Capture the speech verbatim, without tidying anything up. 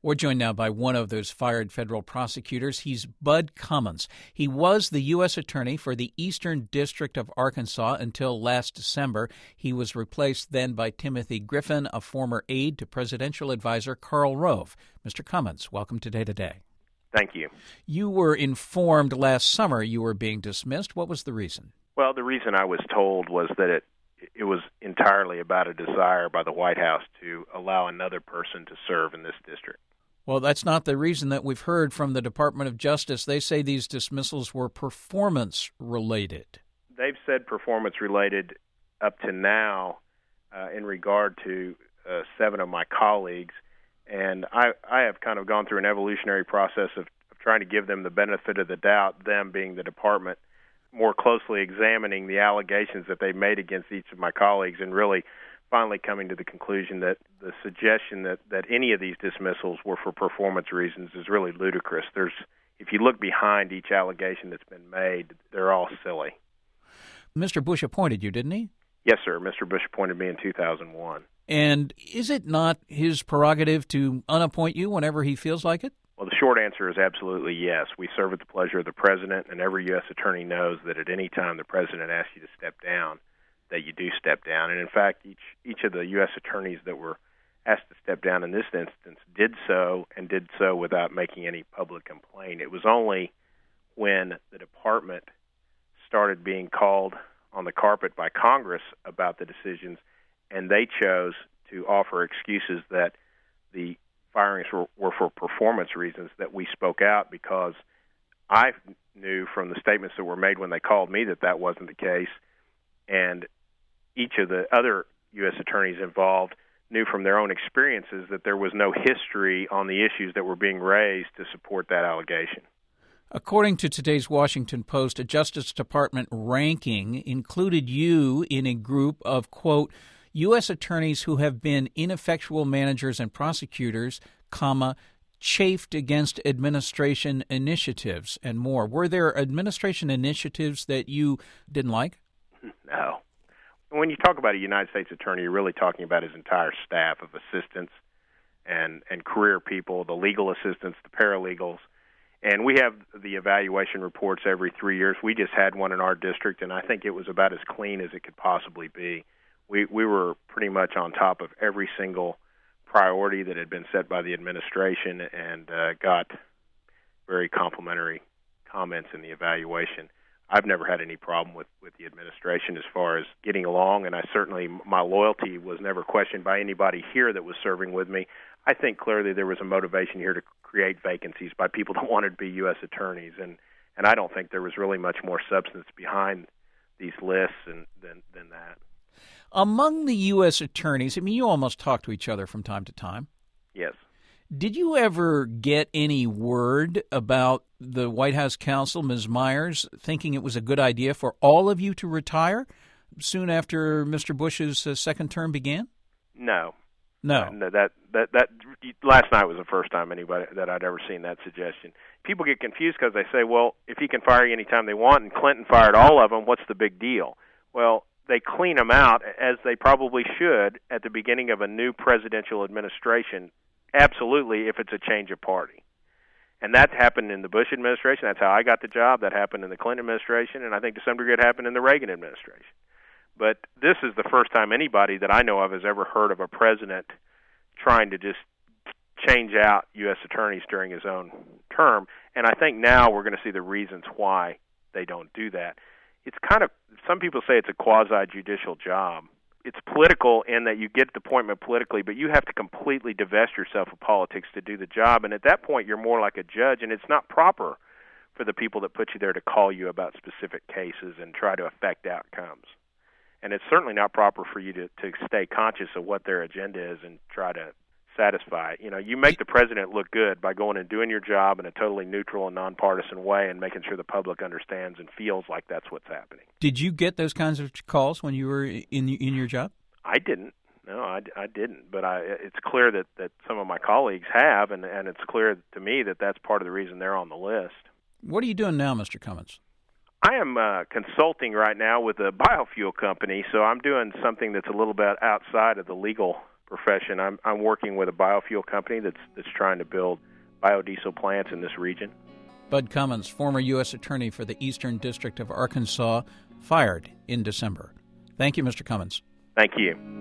We're joined now by one of those fired federal prosecutors. He's Bud Cummins. He was the U S attorney for the Eastern District of Arkansas until last December. He was replaced then by Timothy Griffin, a former aide to presidential advisor Karl Rove. Mister Cummins, welcome to Day to Day. Thank you. You were informed last summer you were being dismissed. What was the reason? Well, the reason I was told was that it it was entirely about a desire by the White House to allow another person to serve in this district. Well, that's not the reason that we've heard from the Department of Justice. They say these dismissals were performance-related. They've said performance-related up to now uh, in regard to uh, seven of my colleagues, and I, I have kind of gone through an evolutionary process of, of trying to give them the benefit of the doubt, them being the department, more closely examining the allegations that they made against each of my colleagues and really finally coming to the conclusion that the suggestion that, that any of these dismissals were for performance reasons is really ludicrous. There's, if you look behind each allegation that's been made, they're all silly. Mister Bush appointed you, didn't he? Yes, sir. Mister Bush appointed me in two thousand one. And is it not his prerogative to unappoint you whenever he feels like it? Well, the short answer is absolutely yes. We serve at the pleasure of the president, and every U S attorney knows that at any time the president asks you to step down, that you do step down. And in fact, each each of the U S attorneys that were asked to step down in this instance did so, and did so without making any public complaint. It was only when the department started being called on the carpet by Congress about the decisions, and they chose to offer excuses that the firings were, were for performance reasons, that we spoke out, because I knew from the statements that were made when they called me that that wasn't the case, and each of the other U S attorneys involved knew from their own experiences that there was no history on the issues that were being raised to support that allegation. According to today's Washington Post, a Justice Department ranking included you in a group of, quote, U S attorneys who have been ineffectual managers and prosecutors, comma, chafed against administration initiatives and more. Were there administration initiatives that you didn't like? No. When you talk about a United States attorney, you're really talking about his entire staff of assistants and, and career people, the legal assistants, the paralegals. And we have the evaluation reports every three years. We just had one in our district, and I think it was about as clean as it could possibly be. We we were pretty much on top of every single priority that had been set by the administration, and uh, got very complimentary comments in the evaluation. I've never had any problem with, with the administration as far as getting along, and I certainly, my loyalty was never questioned by anybody here that was serving with me. I think clearly there was a motivation here to create vacancies by people that wanted to be U S attorneys, and, and I don't think there was really much more substance behind these lists and, than, than that. Among the U S attorneys, I mean, you almost talk to each other from time to time. Yes. Did you ever get any word about the White House counsel, Miz Myers, thinking it was a good idea for all of you to retire soon after Mister Bush's uh, second term began? No. No. Uh, that, that, that, last night was the first time anybody that I'd ever seen that suggestion. People get confused because they say, well, if he can fire you anytime they want, and Clinton fired all of them, what's the big deal? Well, they clean them out, as they probably should, at the beginning of a new presidential administration. Absolutely, if it's a change of party. And that happened in the Bush administration. That's how I got the job. That happened in the Clinton administration, and I think to some degree it happened in the Reagan administration. But this is the first time anybody that I know of has ever heard of a president trying to just change out U S attorneys during his own term. And I think now we're going to see the reasons why they don't do that. It's kind of, some people say it's a quasi-judicial job. It's political in that you get the appointment politically, but you have to completely divest yourself of politics to do the job. And at that point, you're more like a judge, and it's not proper for the people that put you there to call you about specific cases and try to affect outcomes. And it's certainly not proper for you to, to stay conscious of what their agenda is and try to satisfy it. You know, you make the president look good by going and doing your job in a totally neutral and nonpartisan way and making sure the public understands and feels like that's what's happening. Did you get those kinds of calls when you were in in your job? I didn't. No, I, I didn't. But I, it's clear that, that some of my colleagues have, and, and it's clear to me that that's part of the reason they're on the list. What are you doing now, Mister Cummins? I am uh, consulting right now with a biofuel company, so I'm doing something that's a little bit outside of the legal profession. I'm I'm working with a biofuel company that's that's trying to build biodiesel plants in this region. Bud Cummins, former U S Attorney for the Eastern District of Arkansas, fired in December. Thank you, Mister Cummins. Thank you.